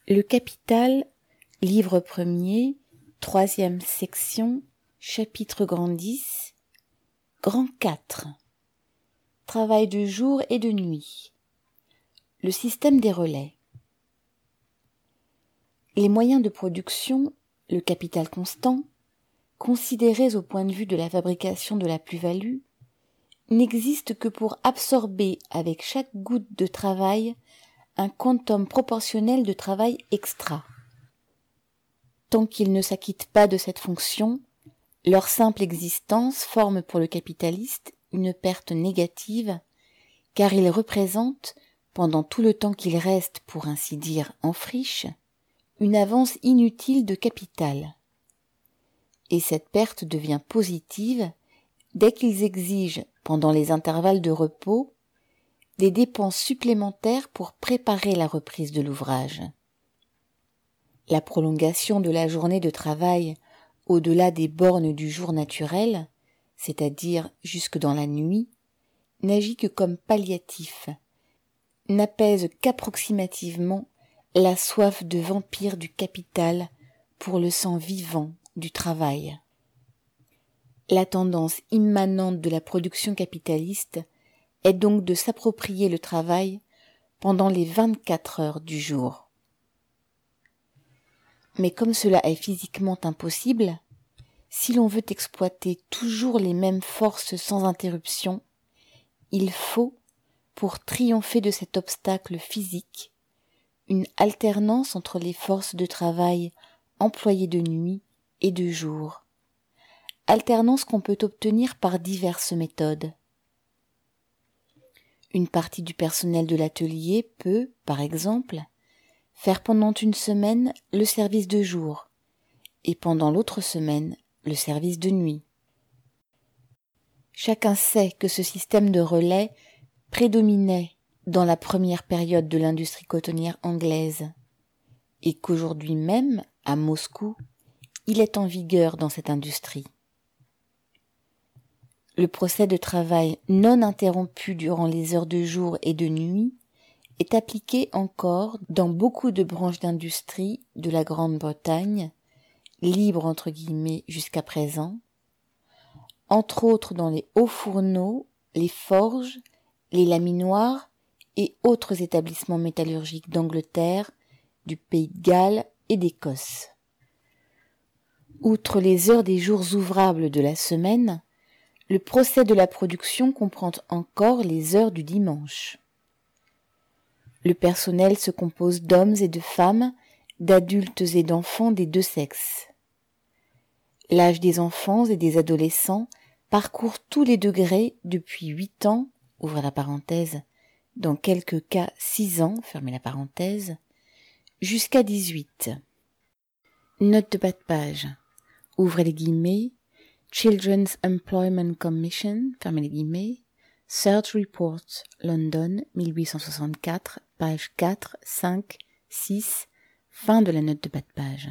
Le Capital, livre premier, 3e section, chapitre grand 10, grand 4. Travail de jour et de nuit. Le système des relais. Les moyens de production, le capital constant, considérés au point de vue de la fabrication de la plus-value, n'existent que pour absorber avec chaque goutte de travail un quantum proportionnel de travail extra. Tant qu'ils ne s'acquittent pas de cette fonction, leur simple existence forme pour le capitaliste une perte négative, car ils représentent, pendant tout le temps qu'ils restent, pour ainsi dire, en friche, une avance inutile de capital. Et cette perte devient positive dès qu'ils exigent, pendant les intervalles de repos, des dépenses supplémentaires pour préparer la reprise de l'ouvrage. La prolongation de la journée de travail au-delà des bornes du jour naturel, c'est-à-dire jusque dans la nuit, n'agit que comme palliatif, n'apaise qu'approximativement la soif de vampire du capital pour le sang vivant du travail. La tendance immanente de la production capitaliste est donc de s'approprier le travail pendant les 24 heures du jour. Mais comme cela est physiquement impossible, si l'on veut exploiter toujours les mêmes forces sans interruption, il faut, pour triompher de cet obstacle physique, une alternance entre les forces de travail employées de nuit et de jour, alternance qu'on peut obtenir par diverses méthodes. Une partie du personnel de l'atelier peut, par exemple, faire pendant une semaine le service de jour et pendant l'autre semaine le service de nuit. Chacun sait que ce système de relais prédominait dans la première période de l'industrie cotonnière anglaise et qu'aujourd'hui même, à Moscou, il est en vigueur dans cette industrie. Le procès de travail non interrompu durant les heures de jour et de nuit est appliqué encore dans beaucoup de branches d'industrie de la Grande-Bretagne, libre entre guillemets jusqu'à présent, entre autres dans les hauts fourneaux, les forges, les laminoirs et autres établissements métallurgiques d'Angleterre, du Pays de Galles et d'Écosse. Outre les heures des jours ouvrables de la semaine, le procès de la production comprend encore les heures du dimanche. Le personnel se compose d'hommes et de femmes, d'adultes et d'enfants des deux sexes. L'âge des enfants et des adolescents parcourt tous les degrés depuis 8 ans, ouvrez la parenthèse, dans quelques cas 6 ans, fermez la parenthèse, jusqu'à 18. Note de bas de page, ouvrez les guillemets, Children's Employment Commission, fermez les guillemets, Third Report, London, 1864, page 4, 5, 6, fin de la note de bas de page.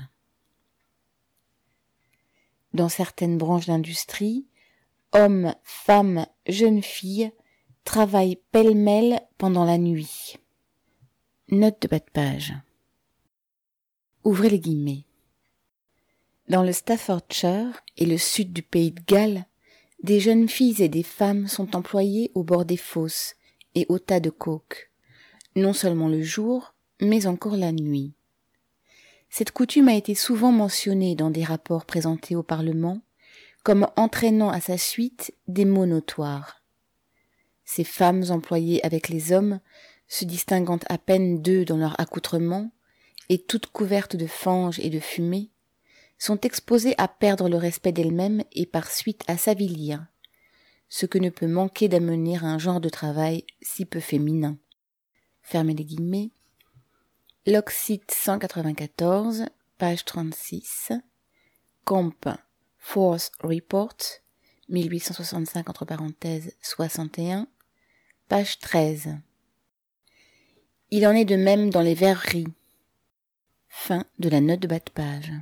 Dans certaines branches d'industrie, hommes, femmes, jeunes filles travaillent pêle-mêle pendant la nuit. Note de bas de page. Ouvrez les guillemets. Dans le Staffordshire et le sud du Pays de Galles, des jeunes filles et des femmes sont employées au bord des fosses et au tas de coke, non seulement le jour, mais encore la nuit. Cette coutume a été souvent mentionnée dans des rapports présentés au Parlement, comme entraînant à sa suite des maux notoires. Ces femmes employées avec les hommes, se distinguant à peine d'eux dans leur accoutrement, et toutes couvertes de fange et de fumée, sont exposées à perdre le respect d'elles-mêmes et par suite à s'avilir, ce que ne peut manquer d'amener à un genre de travail si peu féminin. Fermez les guillemets. Locksit 194, page 36, Comp. Fourth Report, 1865 entre parenthèses 61, page 13. Il en est de même dans les verreries. Fin de la note de bas de page.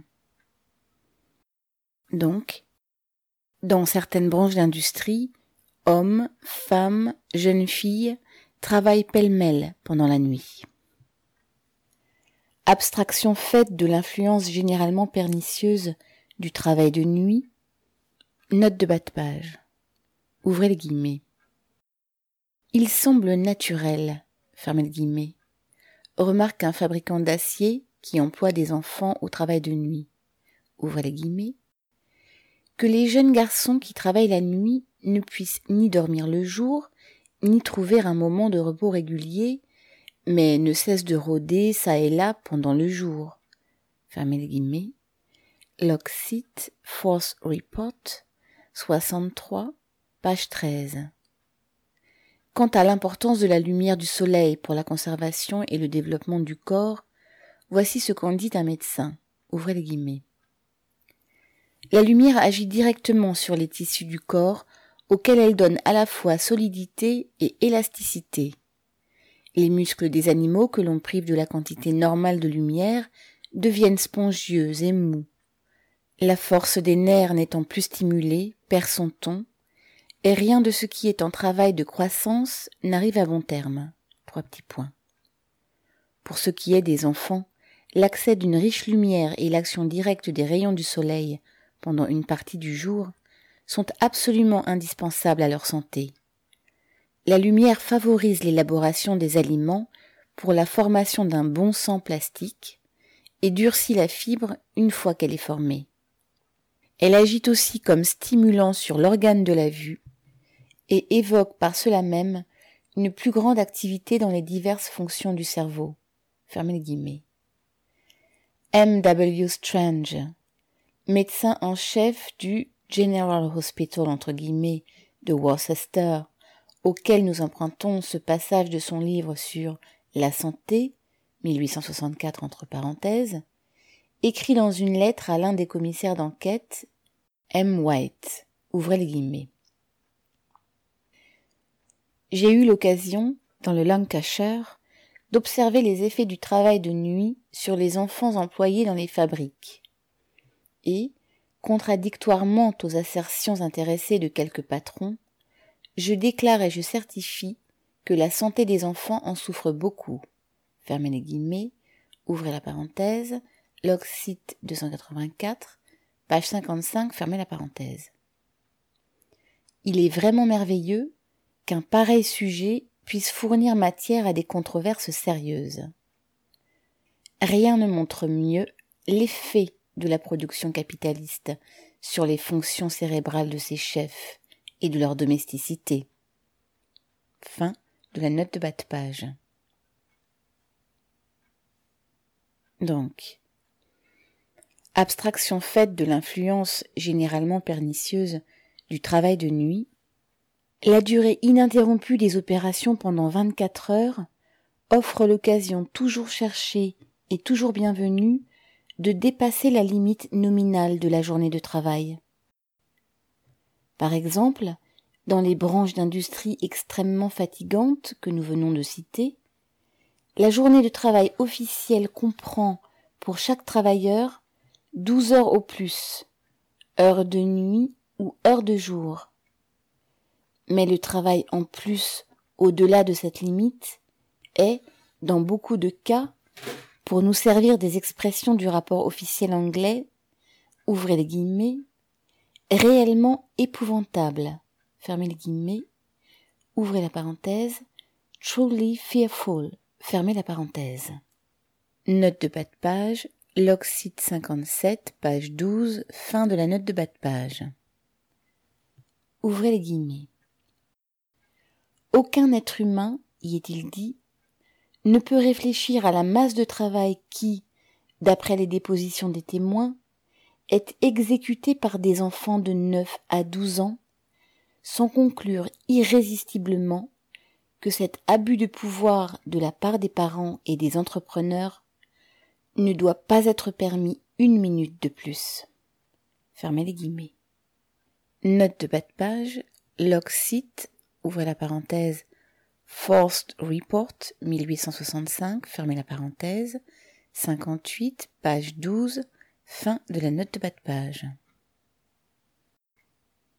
Donc, dans certaines branches d'industrie, hommes, femmes, jeunes filles travaillent pêle-mêle pendant la nuit. Abstraction faite de l'influence généralement pernicieuse du travail de nuit. Note de bas de page. Ouvrez les guillemets. Il semble naturel, fermez les guillemets, remarque un fabricant d'acier qui emploie des enfants au travail de nuit. Ouvrez les guillemets. Que les jeunes garçons qui travaillent la nuit ne puissent ni dormir le jour, ni trouver un moment de repos régulier, mais ne cessent de rôder çà et là pendant le jour. Fermez les guillemets. Locksit Force Report, 63, page 13. Quant à l'importance de la lumière du soleil pour la conservation et le développement du corps, voici ce qu'en dit un médecin. Ouvrez les guillemets. La lumière agit directement sur les tissus du corps, auxquels elle donne à la fois solidité et élasticité. Les muscles des animaux que l'on prive de la quantité normale de lumière deviennent spongieux et mous. La force des nerfs n'étant plus stimulée, perd son ton, et rien de ce qui est en travail de croissance n'arrive à bon terme. 3 petits points. Pour ce qui est des enfants, l'accès d'une riche lumière et l'action directe des rayons du soleil pendant une partie du jour sont absolument indispensables à leur santé. La lumière favorise l'élaboration des aliments pour la formation d'un bon sang plastique et durcit la fibre une fois qu'elle est formée. Elle agit aussi comme stimulant sur l'organe de la vue et évoque par cela même une plus grande activité dans les diverses fonctions du cerveau. Fermez les guillemets. M.W. Strange, médecin en chef du General Hospital entre guillemets de Worcester, auquel nous empruntons ce passage de son livre sur la santé, 1864 entre parenthèses, écrit dans une lettre à l'un des commissaires d'enquête, M. White, ouvrez les guillemets. J'ai eu l'occasion, dans le Lancashire, d'observer les effets du travail de nuit sur les enfants employés dans les fabriques. Et, contradictoirement aux assertions intéressées de quelques patrons, je déclare et je certifie que la santé des enfants en souffre beaucoup. Fermez les guillemets, ouvrez la parenthèse, Locksit 284, page 55, fermez la parenthèse. Il est vraiment merveilleux qu'un pareil sujet puisse fournir matière à des controverses sérieuses. Rien ne montre mieux l'effet de la production capitaliste sur les fonctions cérébrales de ses chefs et de leur domesticité. Fin de la note de bas de page. Donc, abstraction faite de l'influence généralement pernicieuse du travail de nuit, la durée ininterrompue des opérations pendant 24 heures offre l'occasion toujours cherchée et toujours bienvenue de dépasser la limite nominale de la journée de travail. Par exemple, dans les branches d'industrie extrêmement fatigantes que nous venons de citer, la journée de travail officielle comprend pour chaque travailleur 12 heures au plus, heures de nuit ou heures de jour. Mais le travail en plus, au-delà de cette limite, est, dans beaucoup de cas, pour nous servir des expressions du rapport officiel anglais, ouvrez les guillemets, réellement épouvantable, fermez les guillemets, ouvrez la parenthèse, truly fearful, fermez la parenthèse. Note de bas de page, Locksit 57, page 12, fin de la note de bas de page. Ouvrez les guillemets. Aucun être humain, y est-il dit, ne peut réfléchir à la masse de travail qui, d'après les dépositions des témoins, est exécutée par des enfants de 9 à 12 ans, sans conclure irrésistiblement que cet abus de pouvoir de la part des parents et des entrepreneurs ne doit pas être permis une minute de plus. Fermez les guillemets. Note de bas de page, Locksit, ouvrez la parenthèse, Forced Report, 1865, fermez la parenthèse, 58, page 12, fin de la note de bas de page.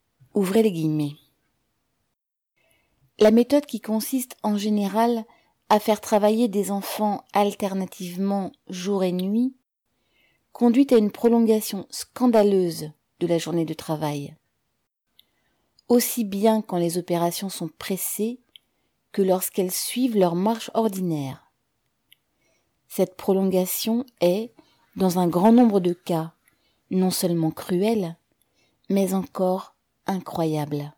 Ouvrez les guillemets. La méthode qui consiste en général à faire travailler des enfants alternativement jour et nuit conduit à une prolongation scandaleuse de la journée de travail, aussi bien quand les opérations sont pressées que lorsqu'elles suivent leur marche ordinaire. Cette prolongation est, dans un grand nombre de cas, non seulement cruelle, mais encore incroyable.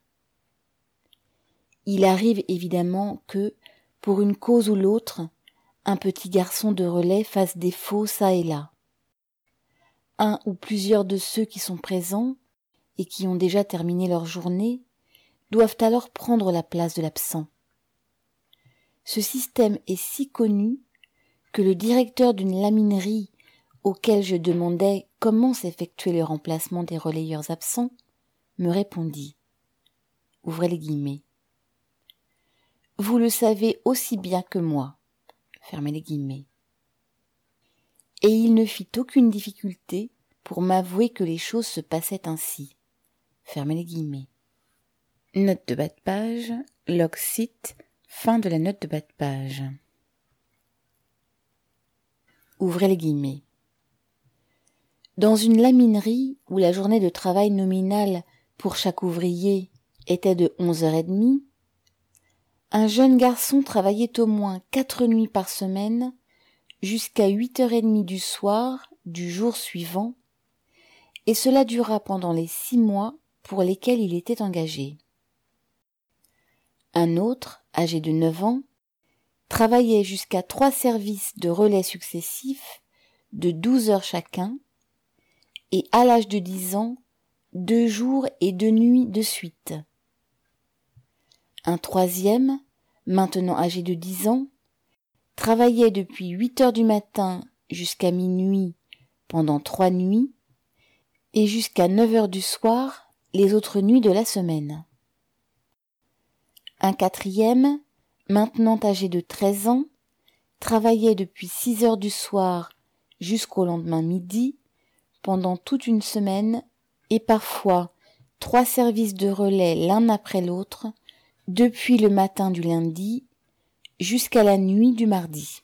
Il arrive évidemment que, pour une cause ou l'autre, un petit garçon de relais fasse défaut çà et là. Un ou plusieurs de ceux qui sont présents et qui ont déjà terminé leur journée doivent alors prendre la place de l'absent. Ce système est si connu que le directeur d'une laminerie auquel je demandais comment s'effectuait le remplacement des relayeurs absents me répondit, ouvrez les guillemets, « Vous le savez aussi bien que moi, fermez les guillemets. » Et il ne fit aucune difficulté pour m'avouer que les choses se passaient ainsi, fermez les guillemets. Note de bas de page, log cite, fin de la note de bas de page. Ouvrez les guillemets. Dans une laminerie où la journée de travail nominale pour chaque ouvrier était de 11h30, un jeune garçon travaillait au moins 4 nuits par semaine jusqu'à 8h30 du soir du jour suivant, et cela dura pendant les 6 mois pour lesquels il était engagé. Un autre, âgé de 9 ans, travaillait jusqu'à 3 services de relais successifs de 12 heures chacun, et à l'âge de 10 ans, 2 jours et 2 nuits de suite. Un troisième, maintenant âgé de 10 ans, travaillait depuis 8 heures du matin jusqu'à minuit pendant 3 nuits, et jusqu'à 9 heures du soir les autres nuits de la semaine. Un quatrième, maintenant âgé de 13 ans, travaillait depuis 6 heures du soir jusqu'au lendemain midi, pendant toute une semaine, et parfois 3 services de relais l'un après l'autre, depuis le matin du lundi jusqu'à la nuit du mardi.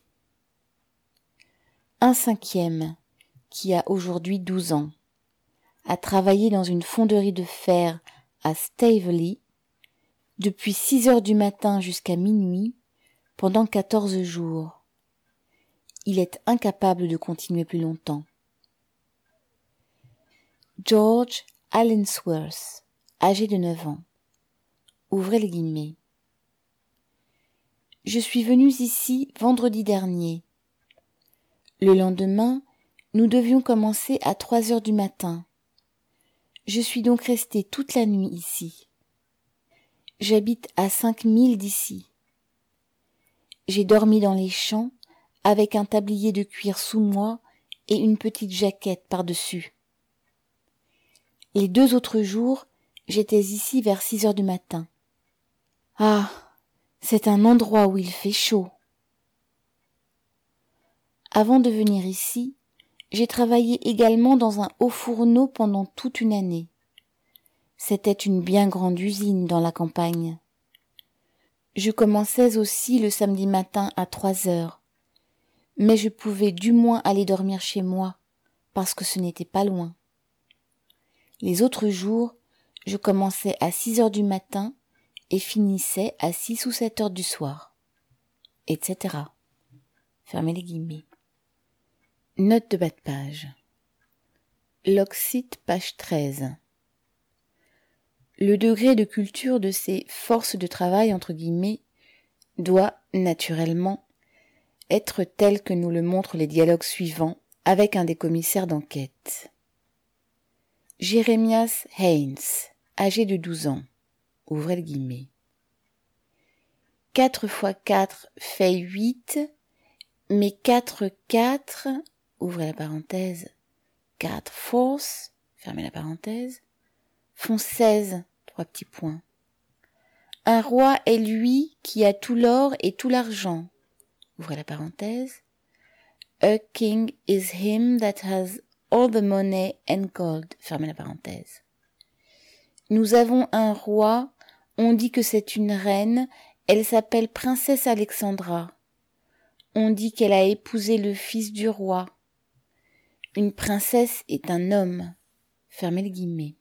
Un cinquième, qui a aujourd'hui 12 ans, a travaillé dans une fonderie de fer à Staveley, depuis 6 heures du matin jusqu'à minuit, pendant 14 jours. Il est incapable de continuer plus longtemps. George Allensworth, âgé de 9 ans. Ouvrez les guillemets. Je suis venu ici vendredi dernier. Le lendemain, nous devions commencer à 3 heures du matin. Je suis donc resté toute la nuit ici. J'habite à 5 milles d'ici. J'ai dormi dans les champs avec un tablier de cuir sous moi et une petite jaquette par-dessus. Les 2 autres jours, j'étais ici vers 6 heures du matin. Ah, c'est un endroit où il fait chaud. Avant de venir ici, j'ai travaillé également dans un haut fourneau pendant toute une année. C'était une bien grande usine dans la campagne. Je commençais aussi le samedi matin à 3 heures, mais je pouvais du moins aller dormir chez moi, parce que ce n'était pas loin. Les autres jours, je commençais à 6 heures du matin et finissais à 6 ou 7 heures du soir, etc. Fermez les guillemets. Note de bas de page. Log cite, page 13. Le degré de culture de ces forces de travail, entre guillemets, doit, naturellement, être tel que nous le montrent les dialogues suivants avec un des commissaires d'enquête. Jeremias Haynes, âgé de 12 ans. Ouvrez le guillemet. 4 x 4 fait 8, mais 4 4, ouvrez la parenthèse, 4 force, fermez la parenthèse, font 16, 3 petits points. Un roi est lui qui a tout l'or et tout l'argent, ouvrez la parenthèse. A king is him that has all the money and gold, fermez la parenthèse. Nous avons un roi, on dit que c'est une reine, elle s'appelle princesse Alexandra, On dit qu'elle a épousé le fils du roi. Une princesse est un homme. Fermez les guillemets.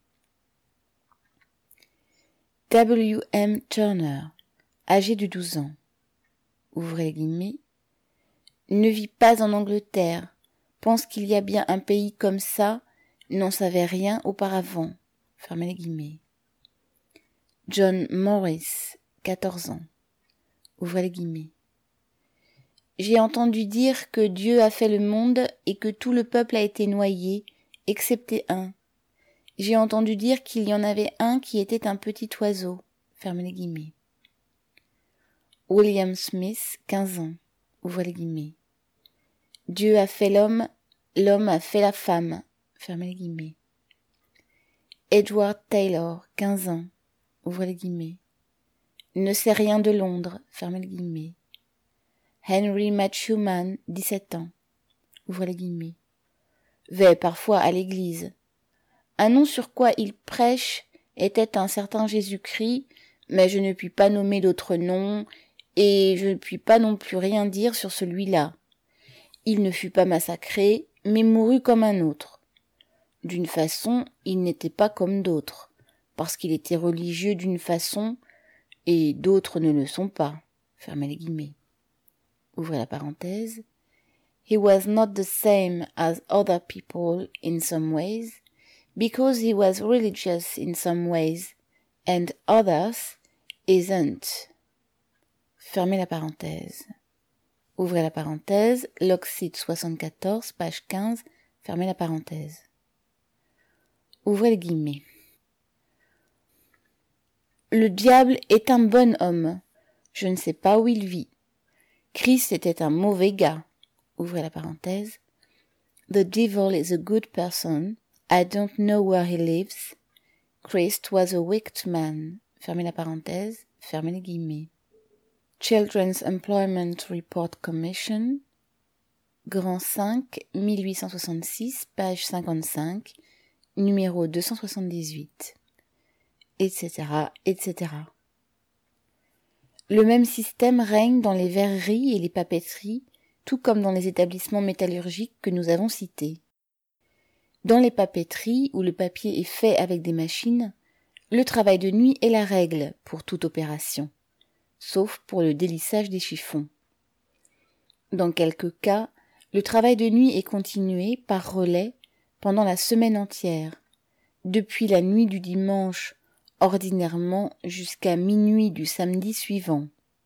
W.M. Turner, âgé de 12 ans. Ouvrez les guillemets. Ne vit pas en Angleterre. Pense qu'il y a bien un pays comme ça. N'en savait rien auparavant. Fermez les guillemets. John Morris, 14 ans. Ouvrez les guillemets. J'ai entendu dire que Dieu a fait le monde et que tout le peuple a été noyé, excepté un. J'ai entendu dire qu'il y en avait un qui était un petit oiseau. Fermez les guillemets. William Smith, 15 ans. Ouvrez les guillemets. Dieu a fait l'homme, l'homme a fait la femme. Fermez les guillemets. Edward Taylor, 15 ans. Ouvrez les guillemets. Ne sait rien de Londres. Fermez les guillemets. Henry Matchewman, 17 ans. Ouvrez les guillemets. Vais parfois à l'église. Un nom sur quoi il prêche était un certain Jésus-Christ, mais je ne puis pas nommer d'autre nom, et je ne puis pas non plus rien dire sur celui-là. Il ne fut pas massacré, mais mourut comme un autre. D'une façon, il n'était pas comme d'autres, parce qu'il était religieux d'une façon, et d'autres ne le sont pas. Fermez les guillemets. Ouvrez la parenthèse. He was not the same as other people in some ways, because he was religious in some ways, and others isn't. Fermez la parenthèse. Ouvrez la parenthèse, Lockseed 74, page 15, fermez la parenthèse. Ouvrez les guillemets. Le diable est un bon homme. Je ne sais pas où il vit. Christ était un mauvais gars. Ouvrez la parenthèse. The devil is a good person. I don't know where he lives. Christ was a wicked man. Fermez la parenthèse, fermez les guillemets. Children's Employment Report Commission, Grand 5, 1866, page 55, numéro 278, etc., etc. Le même système règne dans les verreries et les papeteries, tout comme dans les établissements métallurgiques que nous avons cités. Dans les papeteries, où le papier est fait avec des machines, le travail de nuit est la règle pour toute opération, sauf pour le délissage des chiffons. Dans quelques cas, le travail de nuit est continué par relais pendant la semaine entière, depuis la nuit du dimanche ordinairement jusqu'à minuit du samedi suivant.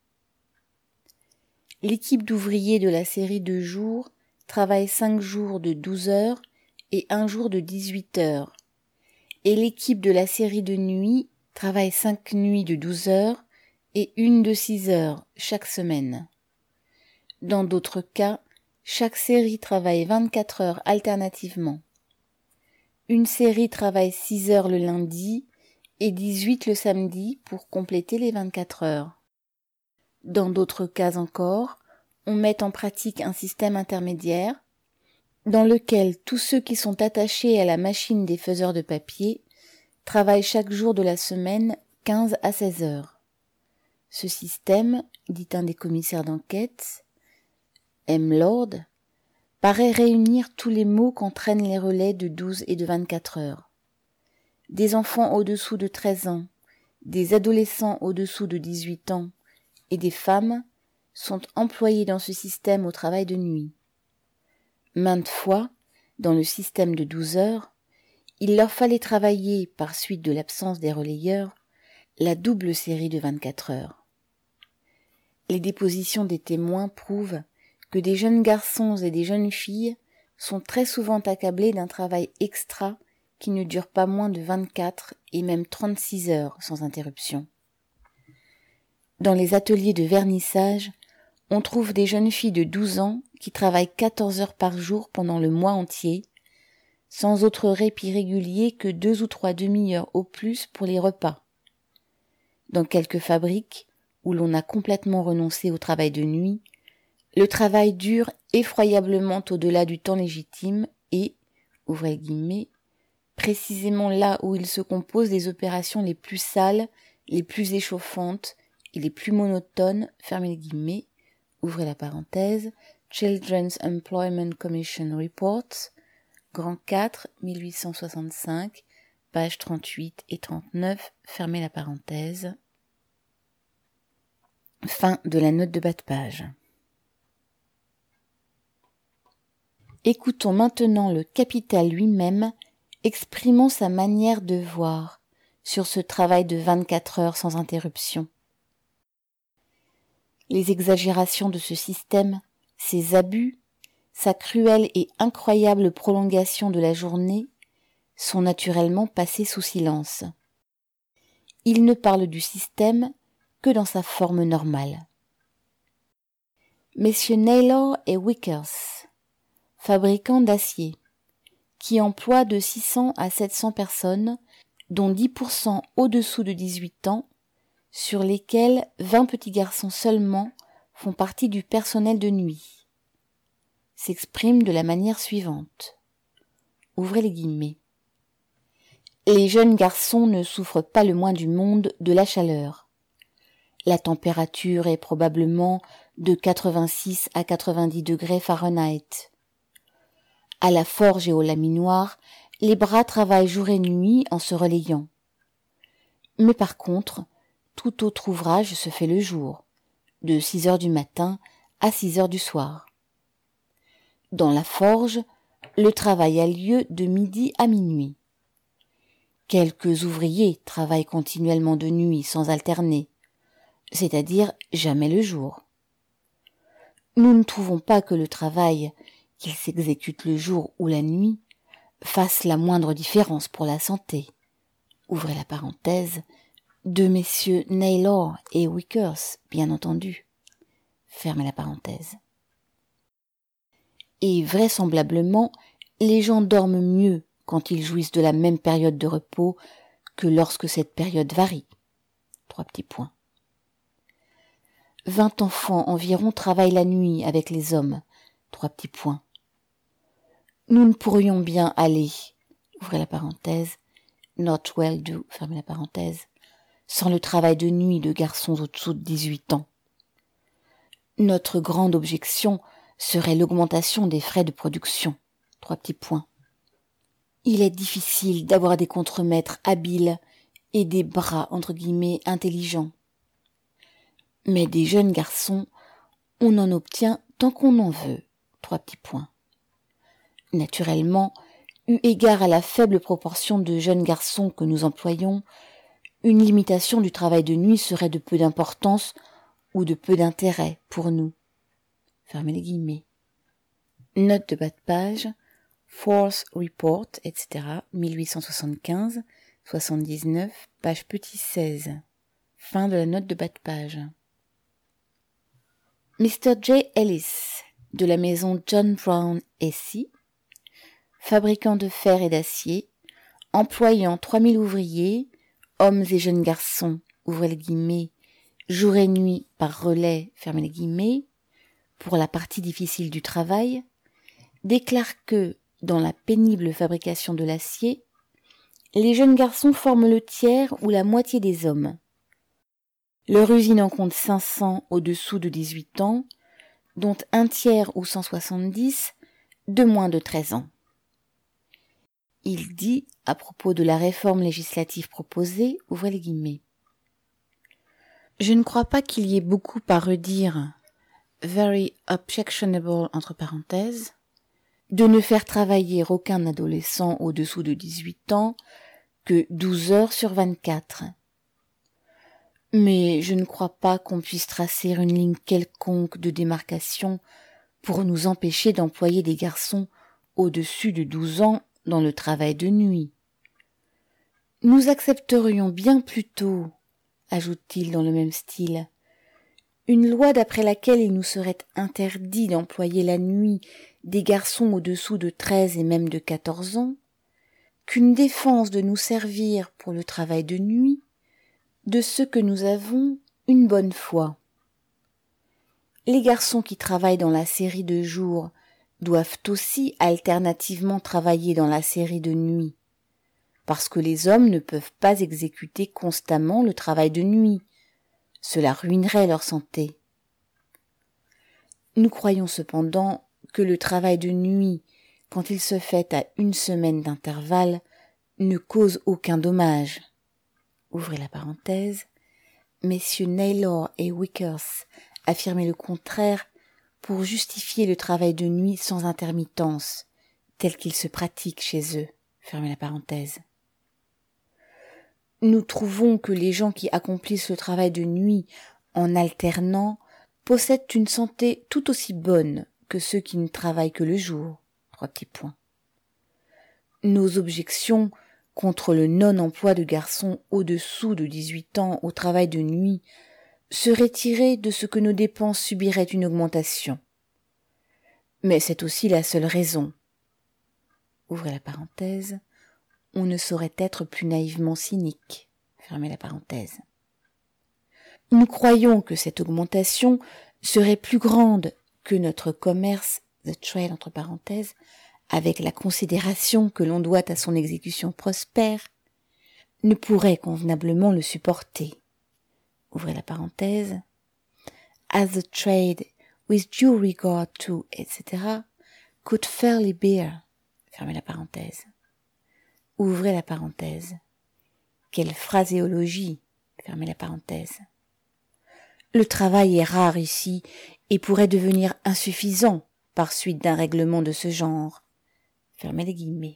L'équipe d'ouvriers de la série de jours travaille 5 jours de 12 heures et 1 jour de 18 heures, et l'équipe de la série de nuit travaille 5 nuits de 12 heures et 1 de 6 heures chaque semaine. Dans d'autres cas, chaque série travaille 24 heures alternativement. Une série travaille 6 heures le lundi et 18 le samedi pour compléter les 24 heures. Dans d'autres cas encore, on met en pratique un système intermédiaire dans lequel tous ceux qui sont attachés à la machine des faiseurs de papier travaillent chaque jour de la semaine 15 à 16 heures. Ce système, dit un des commissaires d'enquête, M. Lord, paraît réunir tous les maux qu'entraînent les relais de 12 et de 24 heures. Des enfants au-dessous de 13 ans, des adolescents au-dessous de 18 ans et des femmes sont employés dans ce système au travail de nuit. Maintes fois, dans le système de 12 heures, il leur fallait travailler, par suite de l'absence des relayeurs, la double série de 24 heures. Les dépositions des témoins prouvent que des jeunes garçons et des jeunes filles sont très souvent accablés d'un travail extra qui ne dure pas moins de 24 et même 36 heures sans interruption. Dans les ateliers de vernissage, on trouve des jeunes filles de 12 ans qui travaillent 14 heures par jour pendant le mois entier, sans autre répit régulier que 2 ou 3 demi-heures au plus pour les repas. Dans quelques fabriques, où l'on a complètement renoncé au travail de nuit, le travail dure effroyablement au-delà du temps légitime et, ouvrez guillemets, précisément là où il se compose des opérations les plus sales, les plus échauffantes et les plus monotones, fermez les guillemets, ouvrez la parenthèse, Children's Employment Commission Reports, grand 4, 1865, pages 38 et 39, fermez la parenthèse. Fin de la note de bas de page. Écoutons maintenant le capital lui-même exprimant sa manière de voir sur ce travail de 24 heures sans interruption. Les exagérations de ce système, ses abus, sa cruelle et incroyable prolongation de la journée sont naturellement passés sous silence. Il ne parle du système que dans sa forme normale. Messieurs Naylor et Wickers, fabricants d'acier, qui emploient de 600 à 700 personnes, dont 10% au-dessous de 18 ans, sur lesquels 20 petits garçons seulement font partie du personnel de nuit, s'exprime de la manière suivante. Ouvrez les guillemets. Les jeunes garçons ne souffrent pas le moins du monde de la chaleur. La température est probablement de 86 à 90 degrés Fahrenheit. À la forge et au laminoir, les bras travaillent jour et nuit en se relayant. Mais par contre, tout autre ouvrage se fait le jour, de 6 heures du matin à 6 heures du soir. Dans la forge, le travail a lieu de midi à minuit. Quelques ouvriers travaillent continuellement de nuit sans alterner, c'est-à-dire jamais le jour. Nous ne trouvons pas que le travail, qu'il s'exécute le jour ou la nuit, fasse la moindre différence pour la santé. Ouvrez la parenthèse, de messieurs Naylor et Wickers, bien entendu. Fermez la parenthèse. Et vraisemblablement, les gens dorment mieux quand ils jouissent de la même période de repos que lorsque cette période varie. 3 petits points. 20 enfants environ travaillent la nuit avec les hommes. 3 petits points. Nous ne pourrions bien aller, ouvrez la parenthèse, not well do, fermez la parenthèse, sans le travail de nuit de garçons au-dessous de 18 ans. Notre grande objection serait l'augmentation des frais de production. 3 petits points. Il est difficile d'avoir des contremaîtres habiles et des bras, entre guillemets, intelligents. Mais des jeunes garçons, on en obtient tant qu'on en veut. 3 petits points. Naturellement, eu égard à la faible proportion de jeunes garçons que nous employons, une limitation du travail de nuit serait de peu d'importance ou de peu d'intérêt pour nous. Fermez les guillemets. Note de bas de page, Force Report, etc., 1875, 79, page petit 16. Fin de la note de bas de page. Mr. J. Ellis, de la maison John Brown & fabricant de fer et d'acier, employant 3000 ouvriers, hommes et jeunes garçons, ouvrez les guillemets, jour et nuit par relais, fermez les guillemets, pour la partie difficile du travail, déclare que, dans la pénible fabrication de l'acier, les jeunes garçons forment le tiers ou la moitié des hommes. Leur usine en compte 500 au-dessous de 18 ans, dont un tiers ou 170 de moins de 13 ans. Il dit, à propos de la réforme législative proposée, ouvrez les guillemets. Je ne crois pas qu'il y ait beaucoup à redire, very objectionable entre parenthèses, de ne faire travailler aucun adolescent au-dessous de 18 ans que 12 heures sur 24. Mais je ne crois pas qu'on puisse tracer une ligne quelconque de démarcation pour nous empêcher d'employer des garçons au-dessus de 12 ans dans le travail de nuit. Nous accepterions bien plutôt, ajoute-t-il dans le même style, une loi d'après laquelle il nous serait interdit d'employer la nuit des garçons au-dessous de 13 et même de 14 ans, qu'une défense de nous servir pour le travail de nuit de ceux que nous avons une bonne foi. Les garçons qui travaillent dans la série de jour doivent aussi alternativement travailler dans la série de nuit, parce que les hommes ne peuvent pas exécuter constamment le travail de nuit. Cela ruinerait leur santé. Nous croyons cependant que le travail de nuit, quand il se fait à 1 semaine d'intervalle, ne cause aucun dommage. Ouvrez la parenthèse. Messieurs Naylor et Wickers affirmaient le contraire pour justifier le travail de nuit sans intermittence, tel qu'il se pratique chez eux. Fermez la parenthèse. Nous trouvons que les gens qui accomplissent le travail de nuit en alternant possèdent une santé tout aussi bonne que ceux qui ne travaillent que le jour. 3 petits points. Nos objections contre le non-emploi de garçons au-dessous de 18 ans au travail de nuit seraient tirées de ce que nos dépenses subiraient une augmentation. Mais c'est aussi la seule raison. Ouvrez la parenthèse. On ne saurait être plus naïvement cynique. Fermez la parenthèse. Nous croyons que cette augmentation serait plus grande que notre commerce, the trade entre parenthèses, avec la considération que l'on doit à son exécution prospère, ne pourrait convenablement le supporter. Ouvrez la parenthèse. As the trade, with due regard to, etc., could fairly bear. Fermez la parenthèse. Ouvrez la parenthèse. Quelle phraséologie. Fermez la parenthèse. Le travail est rare ici et pourrait devenir insuffisant par suite d'un règlement de ce genre. Fermez les guillemets.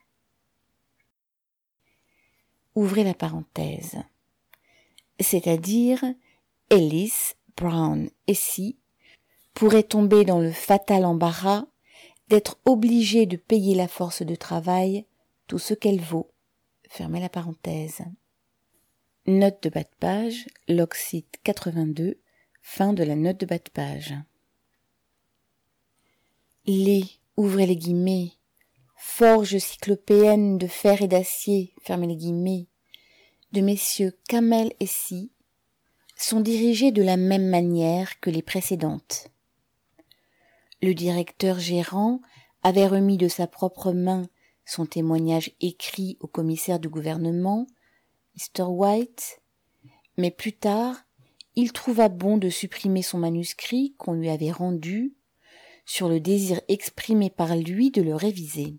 Ouvrez la parenthèse. C'est-à-dire, Ellis, Brown et C. pourraient tomber dans le fatal embarras d'être obligés de payer la force de travail tout ce qu'elle vaut. Fermez la parenthèse. Note de bas de page, log site 82, fin de la note de bas de page. Ouvrez les guillemets, forges cyclopéennes de fer et d'acier, fermez les guillemets, de messieurs Camel et C, sont dirigées de la même manière que les précédentes. Le directeur gérant avait remis de sa propre main son témoignage écrit au commissaire du gouvernement, Mr. White, mais plus tard, il trouva bon de supprimer son manuscrit qu'on lui avait rendu sur le désir exprimé par lui de le réviser.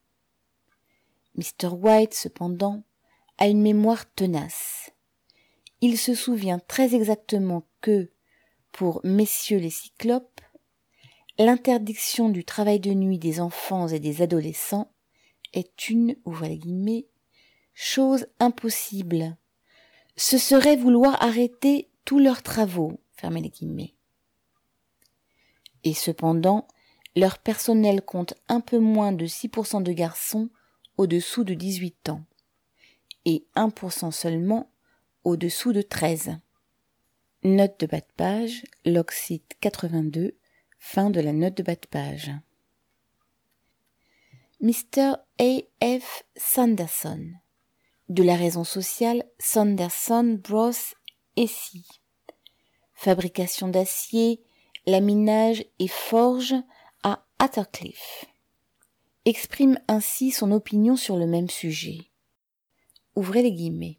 Mr. White, cependant, a une mémoire tenace. Il se souvient très exactement que, pour messieurs les cyclopes, l'interdiction du travail de nuit des enfants et des adolescents est une, ouvrez les guillemets, chose impossible. Ce serait vouloir arrêter tous leurs travaux, fermez les guillemets. Et cependant, leur personnel compte un peu moins de 6% de garçons au-dessous de 18 ans et 1% seulement au-dessous de 13. Note de bas de page, log site 82, fin de la note de bas de page. Mr. A. F. Sanderson, de la raison sociale Sanderson Bros. et Cie. Fabrication d'acier, laminage et forge à Attercliffe. Exprime ainsi son opinion sur le même sujet. Ouvrez les guillemets.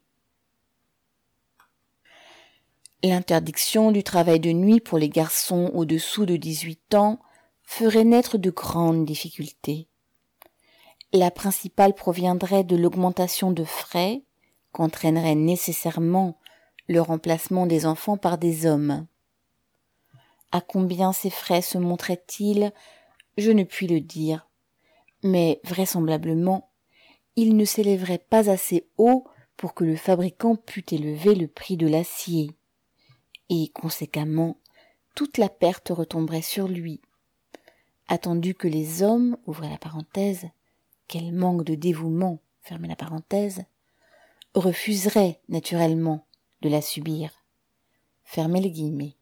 L'interdiction du travail de nuit pour les garçons au-dessous de 18 ans ferait naître de grandes difficultés. La principale proviendrait de l'augmentation de frais qu'entraînerait nécessairement le remplacement des enfants par des hommes. À combien ces frais se monteraient-ils, je ne puis le dire, mais vraisemblablement, ils ne s'élèveraient pas assez haut pour que le fabricant pût élever le prix de l'acier, et conséquemment, toute la perte retomberait sur lui, attendu que les hommes, ouvrez la parenthèse, quel manque de dévouement, fermez la parenthèse, refuseraient naturellement de la subir, fermez les guillemets.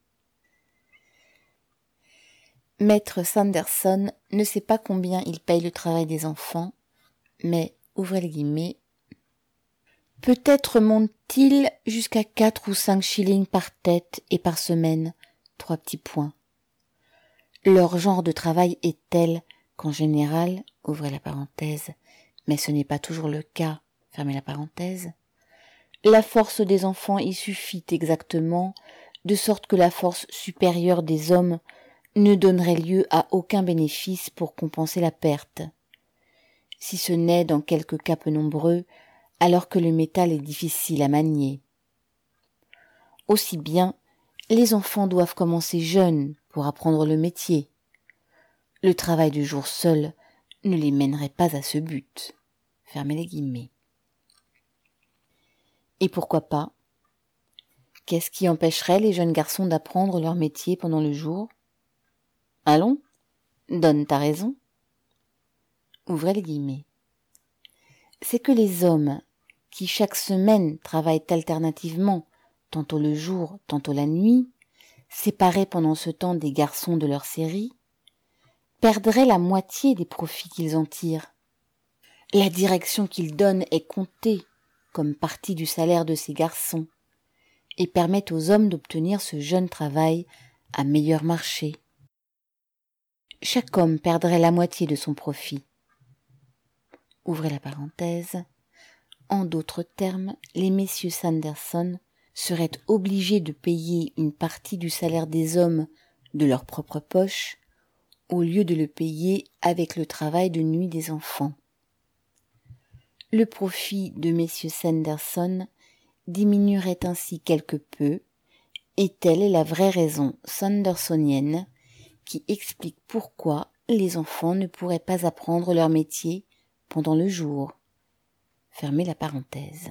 Maître Sanderson ne sait pas combien il paye le travail des enfants, mais, ouvrez les guillemets, peut-être monte-t-il jusqu'à 4 ou 5 shillings par tête et par semaine, 3 petits points. Leur genre de travail est tel qu'en général, ouvrez la parenthèse, mais ce n'est pas toujours le cas, fermez la parenthèse, la force des enfants y suffit exactement, de sorte que la force supérieure des hommes ne donnerait lieu à aucun bénéfice pour compenser la perte, si ce n'est dans quelques cas peu nombreux, alors que le métal est difficile à manier. Aussi bien, les enfants doivent commencer jeunes pour apprendre le métier. Le travail du jour seul ne les mènerait pas à ce but. Fermez les guillemets. Et pourquoi pas? Qu'est-ce qui empêcherait les jeunes garçons d'apprendre leur métier pendant le jour? Allons, donne ta raison. Ouvrez les guillemets. C'est que les hommes, qui chaque semaine travaillent alternativement, tantôt le jour, tantôt la nuit, séparés pendant ce temps des garçons de leur série, perdraient la moitié des profits qu'ils en tirent. La direction qu'ils donnent est comptée comme partie du salaire de ces garçons et permet aux hommes d'obtenir ce jeune travail à meilleur marché. Chaque homme perdrait la moitié de son profit. Ouvrez la parenthèse. En d'autres termes, les messieurs Sanderson seraient obligés de payer une partie du salaire des hommes de leur propre poche au lieu de le payer avec le travail de nuit des enfants. Le profit de messieurs Sanderson diminuerait ainsi quelque peu, et telle est la vraie raison sandersonienne qui explique pourquoi les enfants ne pourraient pas apprendre leur métier pendant le jour. Fermez la parenthèse.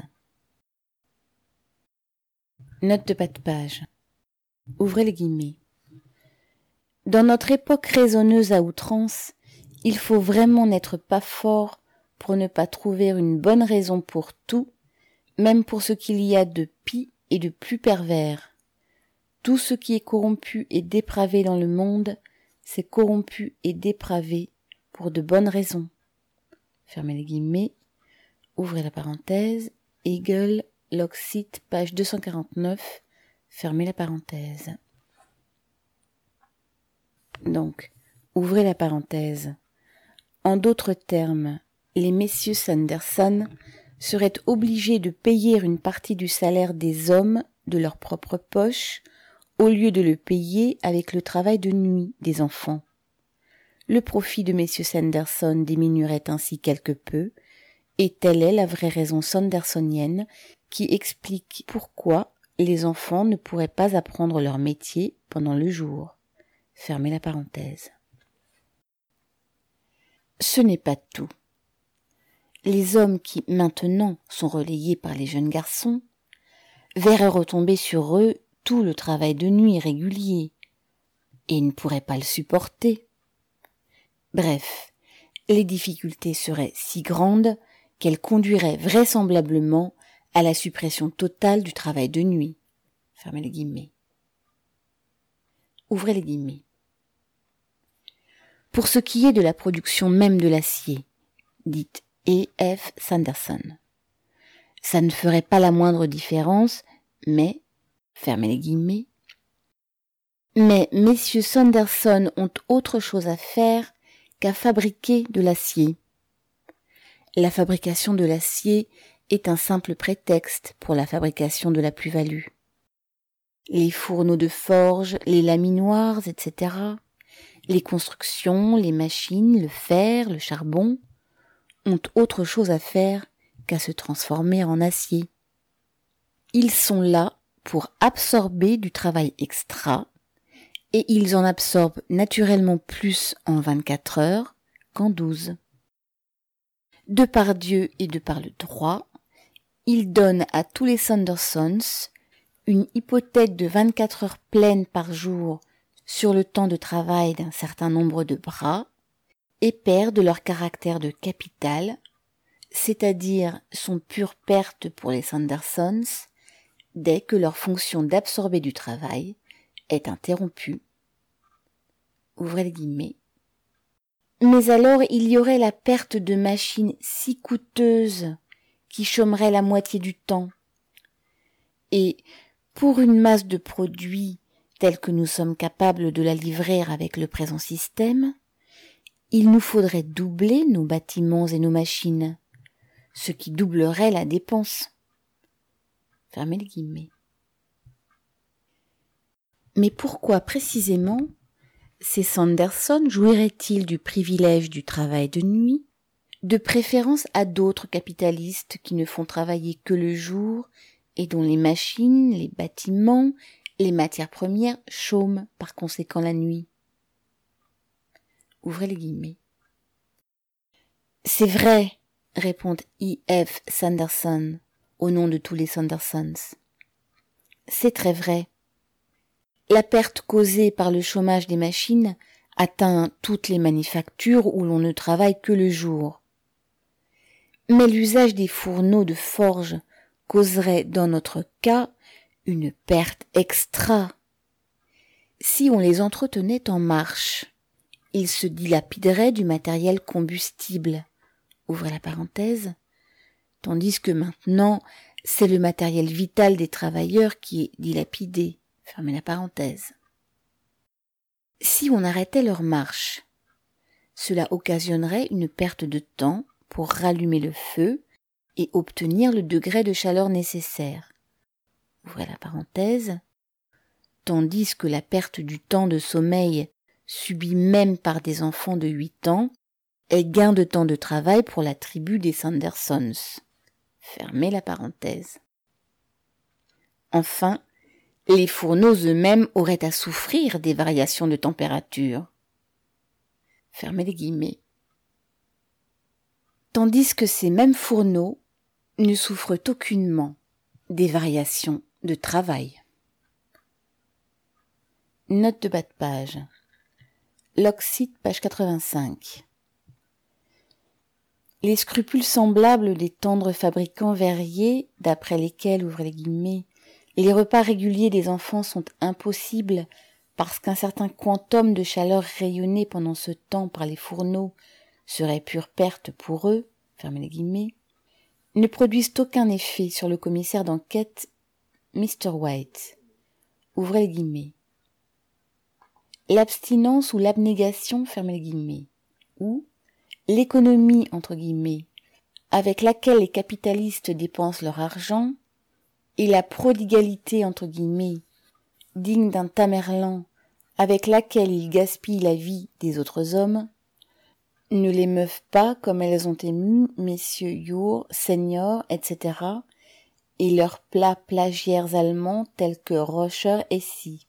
Note de bas de page. Ouvrez les guillemets. Dans notre époque raisonneuse à outrance, il faut vraiment n'être pas fort pour ne pas trouver une bonne raison pour tout, même pour ce qu'il y a de pis et de plus pervers. Tout ce qui est corrompu et dépravé dans le monde, c'est corrompu et dépravé pour de bonnes raisons. Fermez les guillemets, ouvrez la parenthèse, Hegel, Locksit, page 249, fermez la parenthèse. Donc, ouvrez la parenthèse. En d'autres termes, les messieurs Sanderson seraient obligés de payer une partie du salaire des hommes de leur propre poche au lieu de le payer avec le travail de nuit des enfants. Le profit de messieurs Sanderson diminuerait ainsi quelque peu, et telle est la vraie raison sandersonienne qui explique pourquoi les enfants ne pourraient pas apprendre leur métier pendant le jour. Fermez la parenthèse. Ce n'est pas tout. Les hommes qui, maintenant, sont relayés par les jeunes garçons, verraient retomber sur eux tout le travail de nuit régulier, et ne pourraient pas le supporter. Bref, les difficultés seraient si grandes qu'elles conduiraient vraisemblablement à la suppression totale du travail de nuit. Fermez les guillemets. Ouvrez les guillemets. Pour ce qui est de la production même de l'acier, dite E.F. Sanderson, ça ne ferait pas la moindre différence, mais, fermez les guillemets, mais messieurs Sanderson ont autre chose à faire qu'à fabriquer de l'acier. La fabrication de l'acier est un simple prétexte pour la fabrication de la plus-value. Les fourneaux de forge, les laminoirs, etc., les constructions, les machines, le fer, le charbon, ont autre chose à faire qu'à se transformer en acier. Ils sont là pour absorber du travail extra, et ils en absorbent naturellement plus en 24 heures qu'en 12. De par Dieu et de par le droit, ils donnent à tous les Sandersons une hypothèque de 24 heures pleines par jour sur le temps de travail d'un certain nombre de bras, et perdent leur caractère de capital, c'est-à-dire son pure perte pour les Sandersons, dès que leur fonction d'absorber du travail est interrompue. Ouvrez les guillemets. Mais alors il y aurait la perte de machines si coûteuses qui chômeraient la moitié du temps. Et pour une masse de produits telle que nous sommes capables de la livrer avec le présent système, il nous faudrait doubler nos bâtiments et nos machines, ce qui doublerait la dépense. Fermez les guillemets. Mais pourquoi précisément Ces Sanderson jouiraient-ils du privilège du travail de nuit, de préférence à d'autres capitalistes qui ne font travailler que le jour et dont les machines, les bâtiments, les matières premières chôment par conséquent la nuit? Ouvrez les guillemets. C'est vrai, répond E.F. Sanderson, au nom de tous les Sandersons. C'est très vrai. La perte causée par le chômage des machines atteint toutes les manufactures où l'on ne travaille que le jour. Mais l'usage des fourneaux de forge causerait dans notre cas une perte extra. Si on les entretenait en marche, ils se dilapideraient du matériel combustible, ouvrez la parenthèse, tandis que maintenant, c'est le matériel vital des travailleurs qui est dilapidé, fermez la parenthèse. Si on arrêtait leur marche, cela occasionnerait une perte de temps pour rallumer le feu et obtenir le degré de chaleur nécessaire, ouvrez la parenthèse, tandis que la perte du temps de sommeil subie même par des enfants de 8 ans est gain de temps de travail pour la tribu des Sandersons. Fermez la parenthèse. Enfin, les fourneaux eux-mêmes auraient à souffrir des variations de température. Fermez les guillemets. Tandis que ces mêmes fourneaux ne souffrent aucunement des variations de travail. Note de bas de page. L'Oxyde, page 85. Les scrupules semblables des tendres fabricants verriers, d'après lesquels, ouvrez les guillemets, les repas réguliers des enfants sont impossibles parce qu'un certain quantum de chaleur rayonnée pendant ce temps par les fourneaux serait pure perte pour eux, fermez les guillemets, ne produisent aucun effet sur le commissaire d'enquête Mr. White, ouvrez les guillemets. L'abstinence ou l'abnégation, fermez les guillemets, ou l'économie, entre guillemets, avec laquelle les capitalistes dépensent leur argent, et la prodigalité, entre guillemets, digne d'un Tamerlan, avec laquelle ils gaspillent la vie des autres hommes, ne l'émeuvent pas comme elles ont ému messieurs Ure, Senior, etc., et leurs plats plagiaires allemands tels que Rocher et Si.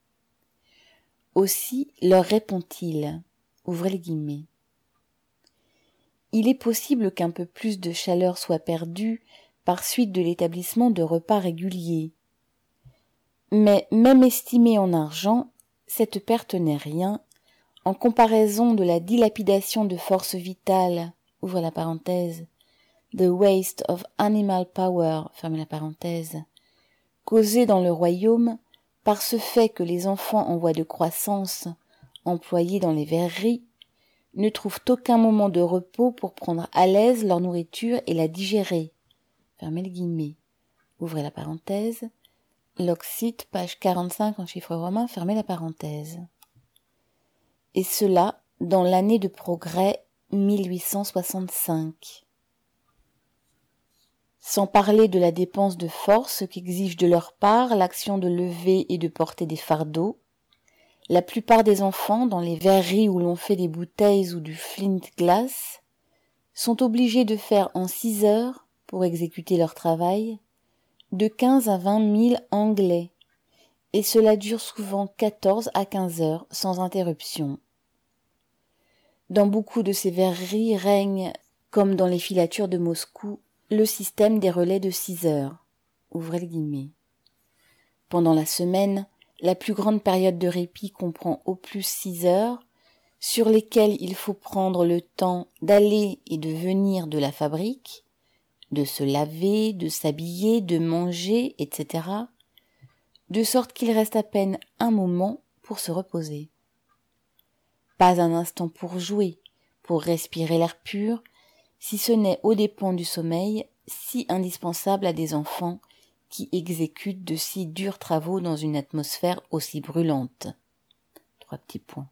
Aussi leur répond-il, ouvrez les guillemets, il est possible qu'un peu plus de chaleur soit perdue par suite de l'établissement de repas réguliers. Mais même estimée en argent, cette perte n'est rien en comparaison de la dilapidation de forces vitales, ouvre la parenthèse, the waste of animal power, ferme la parenthèse, causée dans le royaume par ce fait que les enfants en voie de croissance, employés dans les verreries, ne trouvent aucun moment de repos pour prendre à l'aise leur nourriture et la digérer. Fermez les guillemets. Ouvrez la parenthèse. L'Oxyde, page 45 en chiffres romains, fermez la parenthèse. Et cela dans l'année de progrès 1865. Sans parler de la dépense de force qu'exige de leur part l'action de lever et de porter des fardeaux, la plupart des enfants, dans les verreries où l'on fait des bouteilles ou du flint glace, sont obligés de faire en 6 heures, pour exécuter leur travail, de 15 à 20 000 anglais, et cela dure souvent 14 à 15 heures sans interruption. Dans beaucoup de ces verreries règne, comme dans les filatures de Moscou, le système des relais de 6 heures. Ouvrez les guillemets. Pendant la semaine, la plus grande période de répit comprend au plus 6 heures, sur lesquelles il faut prendre le temps d'aller et de venir de la fabrique, de se laver, de s'habiller, de manger, etc., de sorte qu'il reste à peine un moment pour se reposer. Pas un instant pour jouer, pour respirer l'air pur, si ce n'est aux dépens du sommeil, si indispensable à des enfants qui exécutent de si durs travaux dans une atmosphère aussi brûlante. 3 petits points.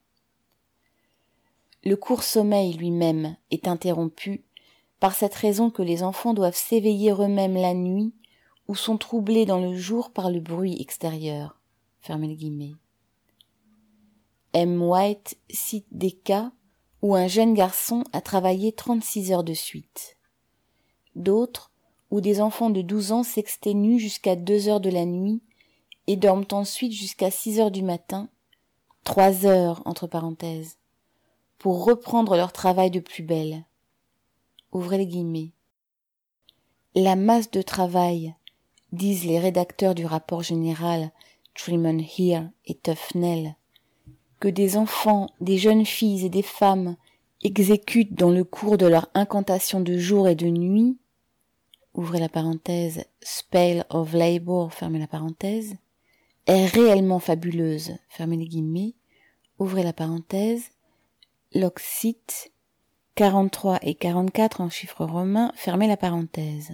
Le court sommeil lui-même est interrompu par cette raison que les enfants doivent s'éveiller eux-mêmes la nuit ou sont troublés dans le jour par le bruit extérieur. Fermez les guillemets. M. White cite des cas où un jeune garçon a travaillé 36 heures de suite. D'autres où des enfants de 12 ans s'exténuent jusqu'à 2 heures de la nuit et dorment ensuite jusqu'à 6 heures du matin, 3 heures entre parenthèses, pour reprendre leur travail de plus belle. Ouvrez les guillemets. La masse de travail, disent les rédacteurs du rapport général Truman Heer et Tufnell, que des enfants, des jeunes filles et des femmes exécutent dans le cours de leur incantation de jour et de nuit, ouvrez la parenthèse, spell of labor, fermez la parenthèse, est réellement fabuleuse, fermez les guillemets, ouvrez la parenthèse, Locke cite 43 et 44 en chiffres romains, fermez la parenthèse.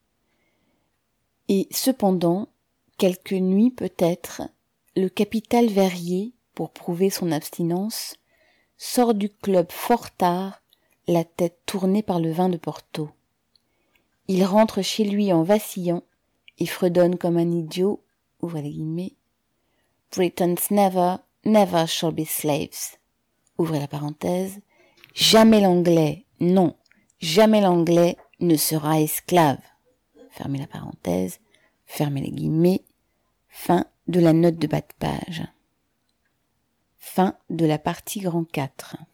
Et cependant, quelques nuits peut-être, le capitaine Verrier, pour prouver son abstinence, sort du club fort tard, la tête tournée par le vin de Porto. Il rentre chez lui en vacillant et fredonne comme un idiot, ouvrez les guillemets, Britons never, never shall be slaves, ouvrez la parenthèse, jamais l'anglais, non, jamais l'anglais ne sera esclave, fermez la parenthèse, fermez les guillemets, fin de la note de bas de page. Fin de la partie grand 4.